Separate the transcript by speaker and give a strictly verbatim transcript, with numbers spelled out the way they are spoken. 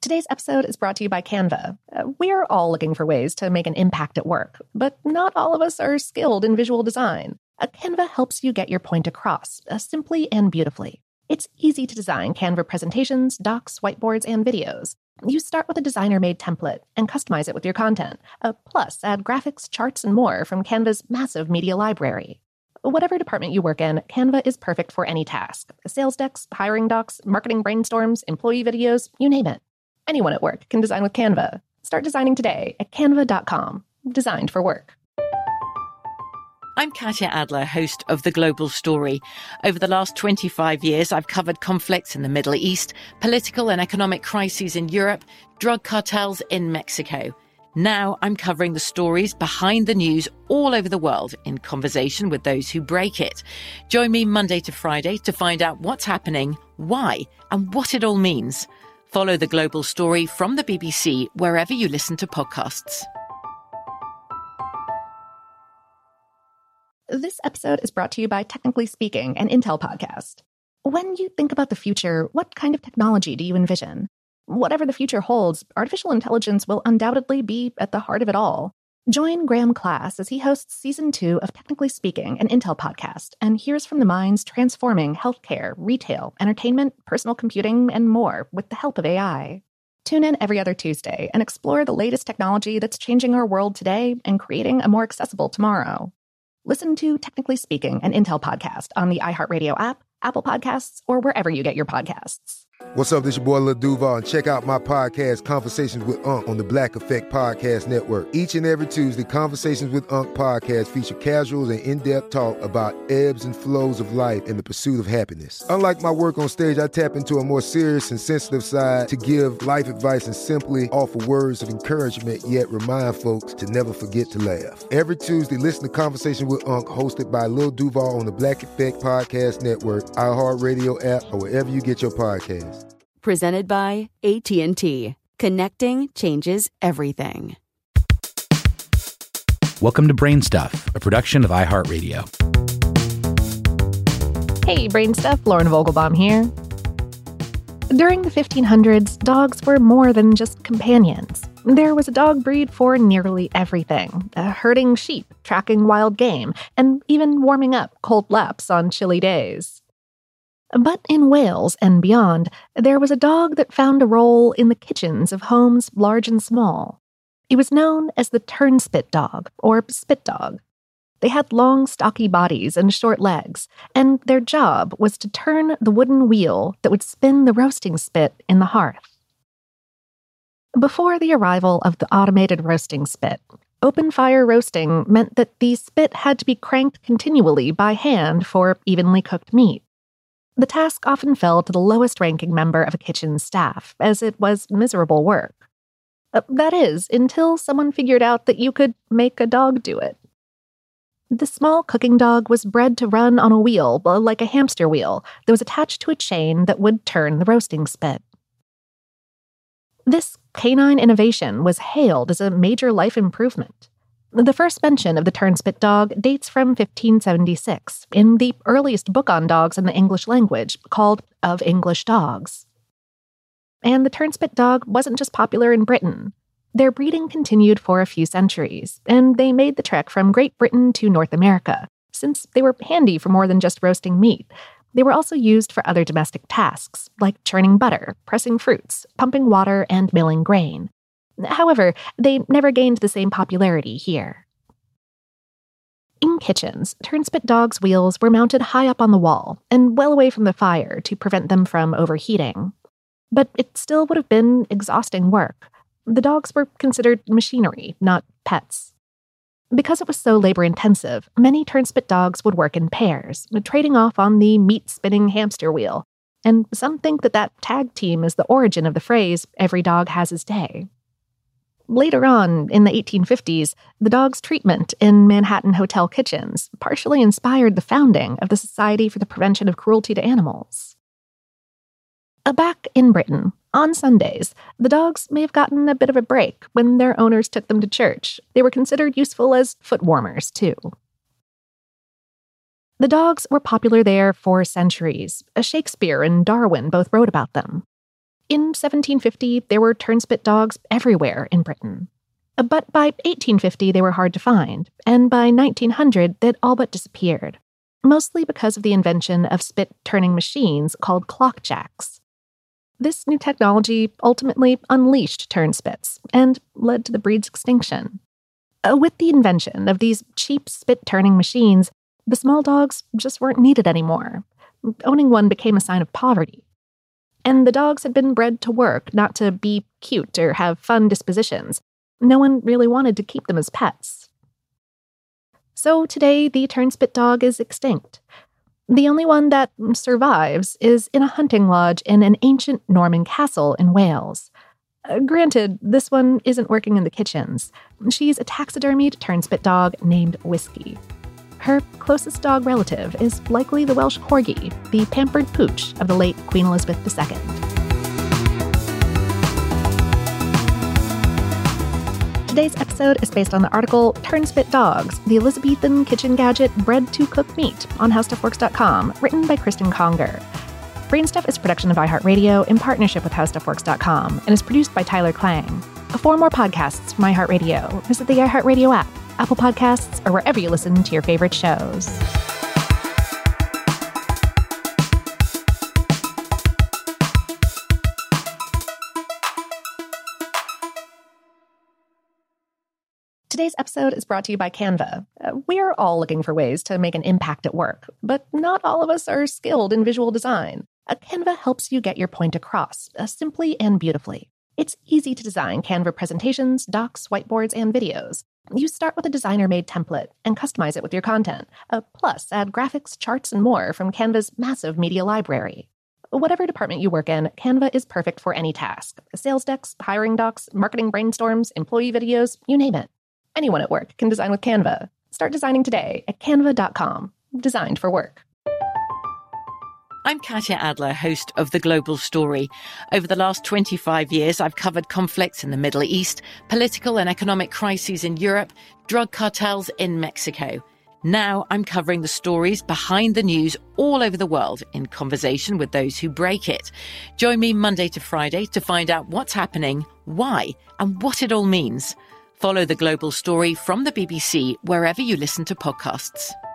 Speaker 1: Today's episode is brought to you by Canva. Uh, we're all looking for ways to make an impact at work, but not all of us are skilled in visual design. Uh, Canva helps you get your point across, uh, simply and beautifully. It's easy to design Canva presentations, docs, whiteboards, and videos. You start with a designer-made template and customize it with your content. Uh, plus, add graphics, charts, and more from Canva's massive media library. Whatever department you work in, Canva is perfect for any task. Sales decks, hiring docs, marketing brainstorms, employee videos, you name it. Anyone at work can design with Canva. Start designing today at canva dot com. Designed for work.
Speaker 2: I'm Katya Adler, host of The Global Story. Over the last twenty-five years, I've covered conflicts in the Middle East, political and economic crises in Europe, drug cartels in Mexico. Now I'm covering the stories behind the news all over the world in conversation with those who break it. Join me Monday to Friday to find out what's happening, why, and what it all means. Follow The Global Story from the B B C wherever you listen to podcasts.
Speaker 1: This episode is brought to you by Technically Speaking, an Intel podcast. When you think about the future, what kind of technology do you envision? Whatever the future holds, artificial intelligence will undoubtedly be at the heart of it all. Join Graham Class as he hosts season two of Technically Speaking, an Intel podcast, and hears from the minds transforming healthcare, retail, entertainment, personal computing, and more with the help of A I. Tune in every other Tuesday and explore the latest technology that's changing our world today and creating a more accessible tomorrow. Listen to Technically Speaking, an Intel podcast on the iHeartRadio app, Apple Podcasts, or wherever you get your podcasts.
Speaker 3: What's up, this your boy Lil Duval, and check out my podcast, Conversations with Unc, on the Black Effect Podcast Network. Each and every Tuesday, Conversations with Unc podcast feature casuals and in-depth talk about ebbs and flows of life and the pursuit of happiness. Unlike my work on stage, I tap into a more serious and sensitive side to give life advice and simply offer words of encouragement, yet remind folks to never forget to laugh. Every Tuesday, listen to Conversations with Unc, hosted by Lil Duval on the Black Effect Podcast Network, iHeartRadio app, or wherever you get your podcasts.
Speaker 4: Presented by A T and T. Connecting changes everything.
Speaker 5: Welcome to Brain Stuff, a production of iHeartRadio.
Speaker 1: Hey, Brain Stuff, Lauren Vogelbaum here. During the fifteen hundreds, dogs were more than just companions. There was a dog breed for nearly everything. Uh, herding sheep, tracking wild game, and even warming up cold laps on chilly days. But in Wales and beyond, there was a dog that found a role in the kitchens of homes large and small. It was known as the turnspit dog, or spit dog. They had long, stocky bodies and short legs, and their job was to turn the wooden wheel that would spin the roasting spit in the hearth. Before the arrival of the automated roasting spit, open-fire roasting meant that the spit had to be cranked continually by hand for evenly cooked meat. The task often fell to the lowest-ranking member of a kitchen's staff, as it was miserable work. Uh, that is, until someone figured out that you could make a dog do it. The small cooking dog was bred to run on a wheel, like a hamster wheel, that was attached to a chain that would turn the roasting spit. This canine innovation was hailed as a major life improvement. The first mention of the turnspit dog dates from fifteen seventy-six, in the earliest book on dogs in the English language, called Of English Dogs. And the turnspit dog wasn't just popular in Britain. Their breeding continued for a few centuries, and they made the trek from Great Britain to North America. Since they were handy for more than just roasting meat, they were also used for other domestic tasks, like churning butter, pressing fruits, pumping water, and milling grain. However, they never gained the same popularity here. In kitchens, turnspit dogs' wheels were mounted high up on the wall and well away from the fire to prevent them from overheating. But it still would have been exhausting work. The dogs were considered machinery, not pets. Because it was so labor-intensive, many turnspit dogs would work in pairs, trading off on the meat-spinning hamster wheel, and some think that that tag team is the origin of the phrase, "every dog has his day." Later on, in the eighteen fifties, the dog's treatment in Manhattan hotel kitchens partially inspired the founding of the Society for the Prevention of Cruelty to Animals. Back in Britain, on Sundays, the dogs may have gotten a bit of a break when their owners took them to church. They were considered useful as foot warmers, too. The dogs were popular there for centuries. Shakespeare and Darwin both wrote about them. In seventeen fifty, there were turnspit dogs everywhere in Britain. But by eighteen fifty, they were hard to find, and by nineteen hundred, they'd all but disappeared, mostly because of the invention of spit-turning machines called clockjacks. This new technology ultimately unleashed turnspits and led to the breed's extinction. Uh, with the invention of these cheap spit-turning machines, the small dogs just weren't needed anymore. Owning one became a sign of poverty. And the dogs had been bred to work, not to be cute or have fun dispositions. No one really wanted to keep them as pets. So today, the turnspit dog is extinct. The only one that survives is in a hunting lodge in an ancient Norman castle in Wales. Uh, granted, this one isn't working in the kitchens. She's a taxidermied turnspit dog named Whiskey. Her closest dog relative is likely the Welsh Corgi, the pampered pooch of the late Queen Elizabeth the Second. Today's episode is based on the article Turnspit Dogs, the Elizabethan kitchen gadget bred to cook meat on how stuff works dot com, written by Kristen Conger. Brainstuff is a production of iHeartRadio in partnership with how stuff works dot com and is produced by Tyler Klang. For more podcasts from iHeartRadio, visit the iHeartRadio app, Apple Podcasts, or wherever you listen to your favorite shows. Today's episode is brought to you by Canva. Uh, we're all looking for ways to make an impact at work, but not all of us are skilled in visual design. Uh, Canva helps you get your point across, uh, simply and beautifully. It's easy to design Canva presentations, docs, whiteboards, and videos. You start with a designer-made template and customize it with your content. Uh, plus, add graphics, charts, and more from Canva's massive media library. Whatever department you work in, Canva is perfect for any task. Sales decks, hiring docs, marketing brainstorms, employee videos, you name it. Anyone at work can design with Canva. Start designing today at canva dot com. Designed for work.
Speaker 2: I'm Katya Adler, host of The Global Story. Over the last twenty-five years, I've covered conflicts in the Middle East, political and economic crises in Europe, drug cartels in Mexico. Now I'm covering the stories behind the news all over the world in conversation with those who break it. Join me Monday to Friday to find out what's happening, why, and what it all means. Follow The Global Story from the B B C wherever you listen to podcasts.